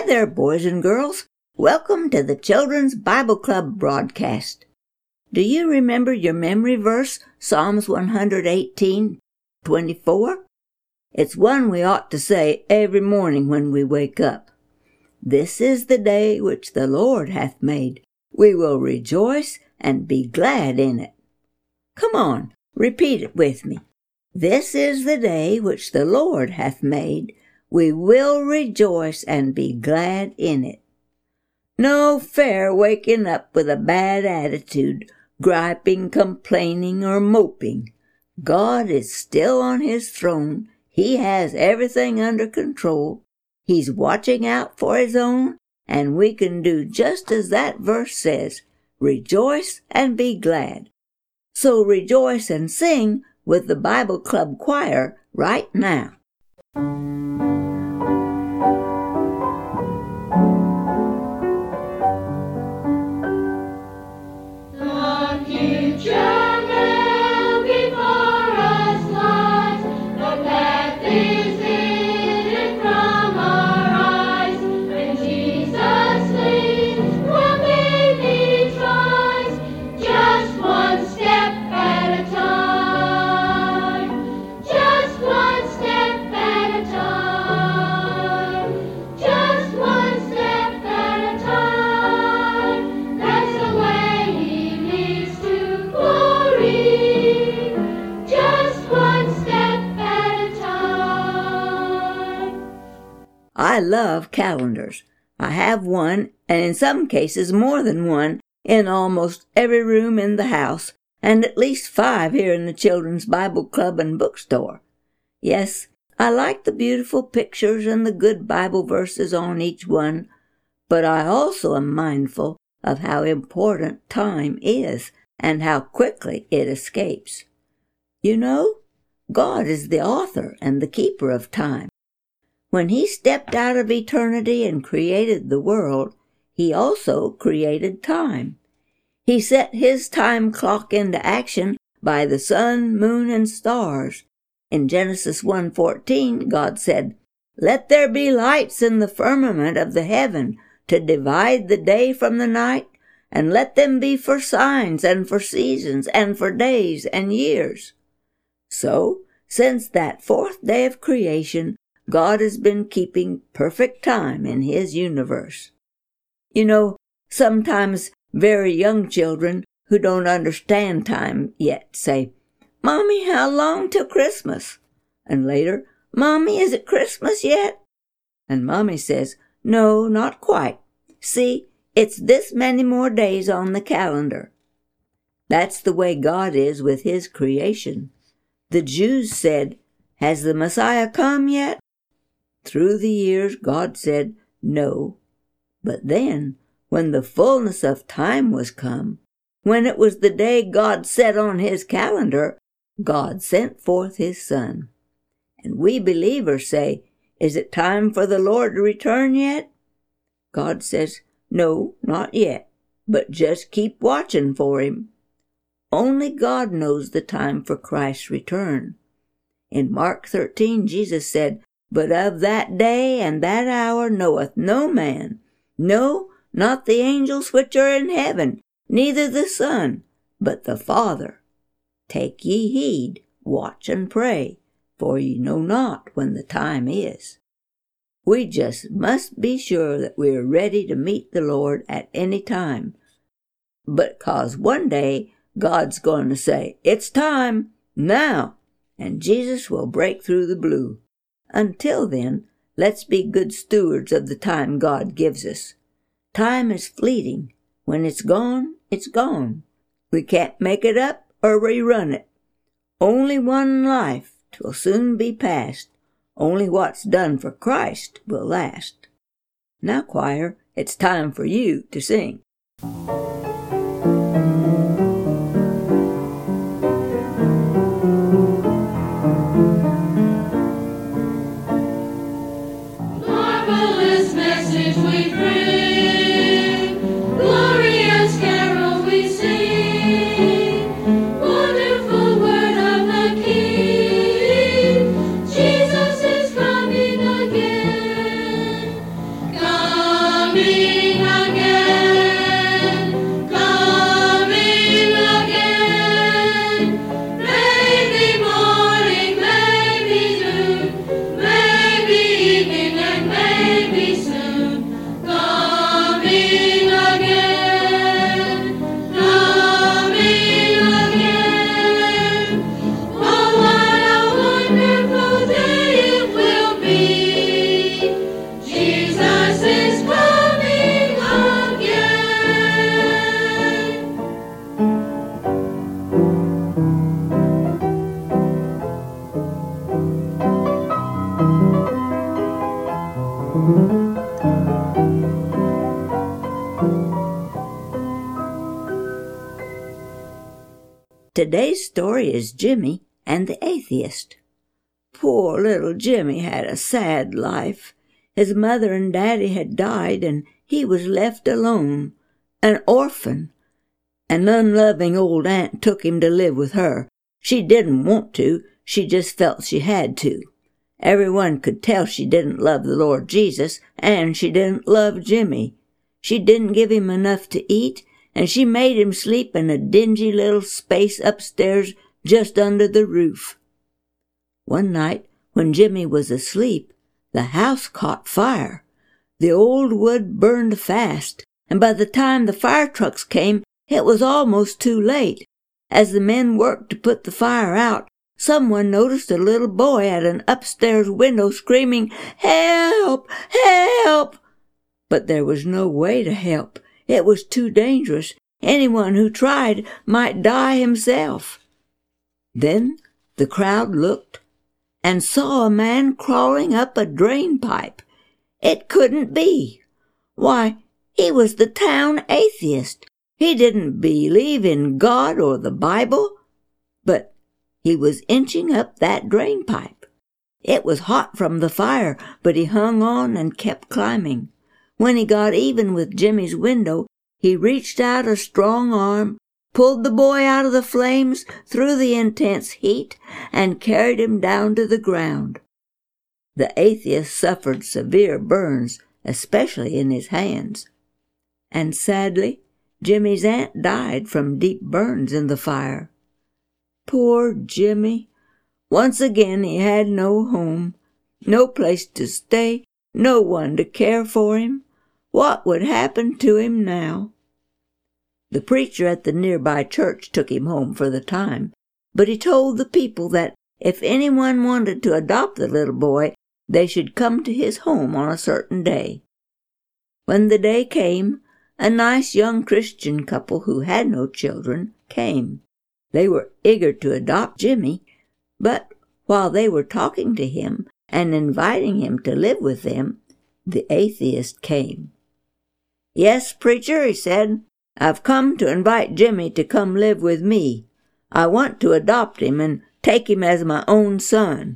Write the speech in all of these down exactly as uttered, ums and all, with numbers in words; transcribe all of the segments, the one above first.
Hi there, boys and girls. Welcome to the Children's Bible Club broadcast. Do you remember your memory verse, Psalms one eighteen, twenty-four? It's one we ought to say every morning when we wake up. This is the day which the Lord hath made. We will rejoice and be glad in it. Come on, repeat it with me. This is the day which the Lord hath made. We will rejoice and be glad in it. No fair waking up with a bad attitude, griping, complaining, or moping. God is still on his throne. He has everything under control. He's watching out for his own, and we can do just as that verse says, rejoice and be glad. So rejoice and sing with the Bible Club choir right now. I love calendars. I have one, and in some cases more than one, in almost every room in the house, and at least five here in the Children's Bible Club and bookstore. Yes, I like the beautiful pictures and the good Bible verses on each one, but I also am mindful of how important time is and how quickly it escapes. You know, God is the author and the keeper of time. When he stepped out of eternity and created the world, he also created time. He set his time clock into action by the sun, moon, and stars. In Genesis one fourteen, God said, "Let there be lights in the firmament of the heaven to divide the day from the night, and let them be for signs and for seasons and for days and years." So, since that fourth day of creation, God has been keeping perfect time in his universe. You know, sometimes very young children who don't understand time yet say, "Mommy, how long till Christmas?" And later, "Mommy, is it Christmas yet?" And Mommy says, "No, not quite. See, it's this many more days on the calendar." That's the way God is with his creation. The Jews said, "Has the Messiah come yet?" Through the years, God said no. But then, when the fullness of time was come, when it was the day God set on his calendar, God sent forth his Son. And we believers say, "Is it time for the Lord to return yet?" God says, "No, not yet, but just keep watching for him." Only God knows the time for Christ's return. In Mark thirteen, Jesus said, "But of that day and that hour knoweth no man, no, not the angels which are in heaven, neither the Son, but the Father. Take ye heed, watch and pray, for ye know not when the time is." We just must be sure that we are ready to meet the Lord at any time, because one day God's going to say, "It's time, now," and Jesus will break through the blue. Until then, let's be good stewards of the time God gives us. Time is fleeting. When it's gone, it's gone. We can't make it up or rerun it. Only one life 'twill soon be past. Only what's done for Christ will last. Now, choir, it's time for you to sing. God Today's story is Jimmy and the Atheist. Poor little Jimmy had a sad life. His mother and daddy had died, and he was left alone, an orphan. An unloving old aunt took him to live with her. She didn't want to, she just felt she had to. Everyone could tell she didn't love the Lord Jesus, and she didn't love Jimmy. She didn't give him enough to eat, and she made him sleep in a dingy little space upstairs just under the roof. One night, when Jimmy was asleep, the house caught fire. The old wood burned fast, and by the time the fire trucks came, it was almost too late. As the men worked to put the fire out, someone noticed a little boy at an upstairs window screaming, "Help! Help!" But there was no way to help. It was too dangerous. Anyone who tried might die himself. Then the crowd looked and saw a man crawling up a drain pipe. It couldn't be. Why, he was the town atheist. He didn't believe in God or the Bible, but he was inching up that drain pipe. It was hot from the fire, but he hung on and kept climbing. When he got even with Jimmy's window, he reached out a strong arm, pulled the boy out of the flames through the intense heat, and carried him down to the ground. The atheist suffered severe burns, especially in his hands. And sadly, Jimmy's aunt died from deep burns in the fire. Poor Jimmy! Once again he had no home, no place to stay, no one to care for him. What would happen to him now? The preacher at the nearby church took him home for the time, but he told the people that if anyone wanted to adopt the little boy, they should come to his home on a certain day. When the day came, a nice young Christian couple who had no children came. They were eager to adopt Jimmy, but while they were talking to him and inviting him to live with them, the atheist came. "Yes, preacher," he said, "I've come to invite Jimmy to come live with me. I want to adopt him and take him as my own son."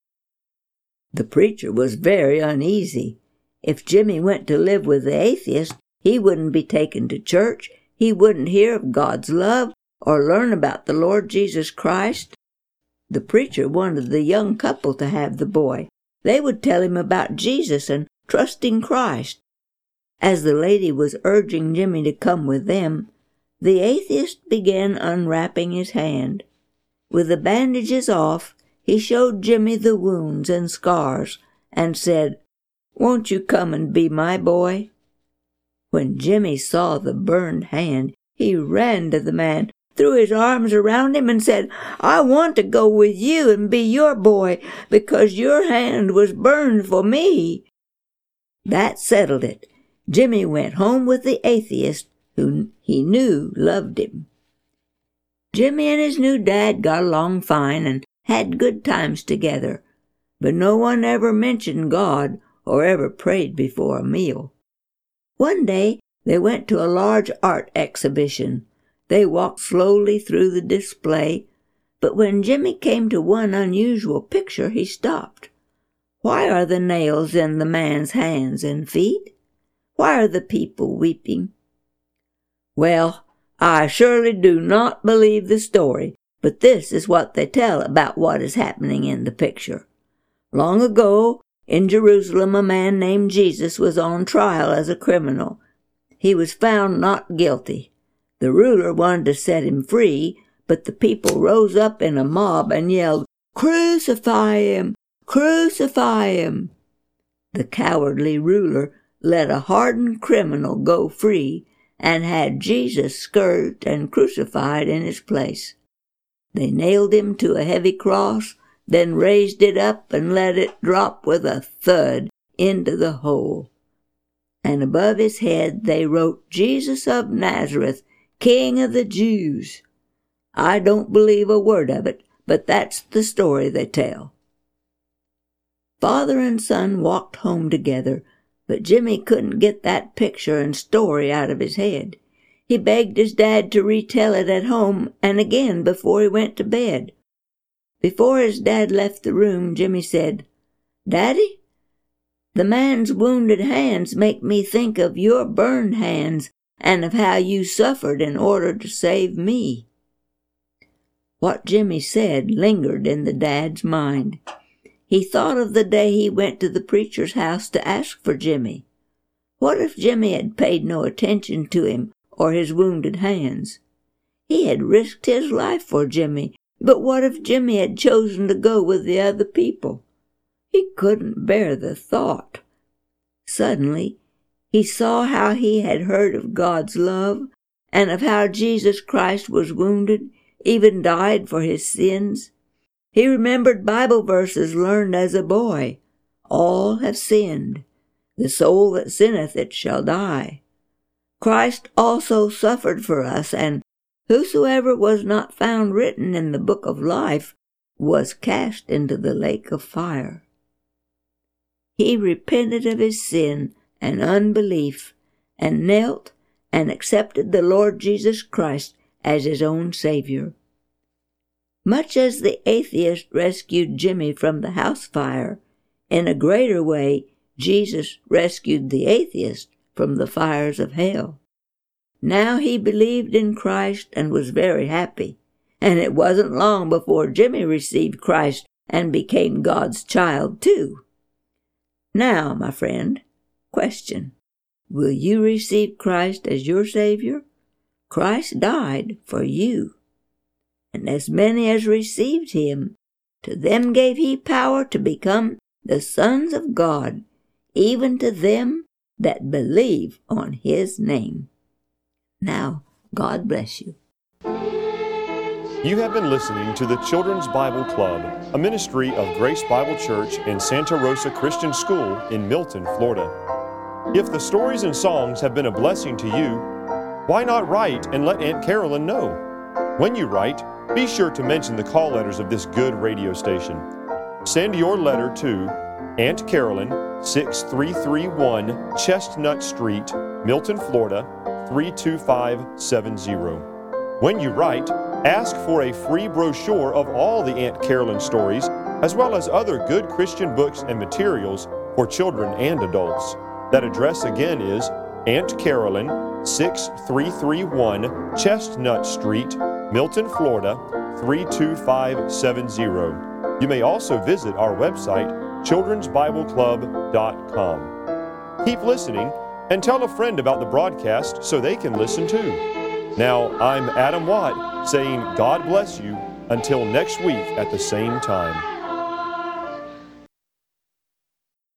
The preacher was very uneasy. If Jimmy went to live with the atheist, he wouldn't be taken to church, he wouldn't hear of God's love, or learn about the Lord Jesus Christ. The preacher wanted the young couple to have the boy. They would tell him about Jesus and trusting Christ. As the lady was urging Jimmy to come with them, the atheist began unwrapping his hand. With the bandages off, he showed Jimmy the wounds and scars and said, "Won't you come and be my boy?" When Jimmy saw the burned hand, he ran to the man, threw his arms around him, and said, "I want to go with you and be your boy because your hand was burned for me." That settled it. Jimmy went home with the atheist, who he knew loved him. Jimmy and his new dad got along fine and had good times together, but no one ever mentioned God or ever prayed before a meal. One day they went to a large art exhibition. They walked slowly through the display, but when Jimmy came to one unusual picture, he stopped. Why are the nails in the man's hands and feet? Why are the people weeping? Well, I surely do not believe the story, but this is what they tell about what is happening in the picture. Long ago, in Jerusalem, a man named Jesus was on trial as a criminal. He was found not guilty. The ruler wanted to set him free, but the people rose up in a mob and yelled, "Crucify him! Crucify him!" The cowardly ruler let a hardened criminal go free and had Jesus scourged and crucified in his place. They nailed him to a heavy cross, then raised it up and let it drop with a thud into the hole. And above his head they wrote, "Jesus of Nazareth, King of the Jews." I don't believe a word of it, but that's the story they tell. Father and son walked home together, But Jimmy couldn't get that picture and story out of his head. He begged his dad to retell it at home and again before he went to bed. Before his dad left the room, Jimmy said, "Daddy, the man's wounded hands make me think of your burned hands and of how you suffered in order to save me." What Jimmy said lingered in the dad's mind. He thought of the day he went to the preacher's house to ask for Jimmy. What if Jimmy had paid no attention to him or his wounded hands? He had risked his life for Jimmy, but what if Jimmy had chosen to go with the other people? He couldn't bear the thought. Suddenly, he saw how he had heard of God's love and of how Jesus Christ was wounded, even died for his sins. He remembered Bible verses learned as a boy. All have sinned. The soul that sinneth it shall die. Christ also suffered for us, and whosoever was not found written in the book of life was cast into the lake of fire. He repented of his sin and unbelief, and knelt and accepted the Lord Jesus Christ as his own Savior. Much as the atheist rescued Jimmy from the house fire, in a greater way, Jesus rescued the atheist from the fires of hell. Now he believed in Christ and was very happy, and it wasn't long before Jimmy received Christ and became God's child too. Now, my friend, question: will you receive Christ as your Savior? Christ died for you. And as many as received him, to them gave he power to become the sons of God, even to them that believe on his name. Now, God bless you. You have been listening to the Children's Bible Club, a ministry of Grace Bible Church and Santa Rosa Christian School in Milton, Florida. If the stories and songs have been a blessing to you, why not write and let Aunt Carolyn know? When you write, be sure to mention the call letters of this good radio station. Send your letter to Aunt Carolyn, six three three one Chestnut Street, Milton, Florida, three two five seven zero. When you write, ask for a free brochure of all the Aunt Carolyn stories, as well as other good Christian books and materials for children and adults. That address again is Aunt Carolyn, six three three one Chestnut Street, Milton, Florida, three two five seven zero. You may also visit our website, children's bible club dot com. Keep listening and tell a friend about the broadcast so they can listen too. Now, I'm Adam Watt saying God bless you until next week at the same time.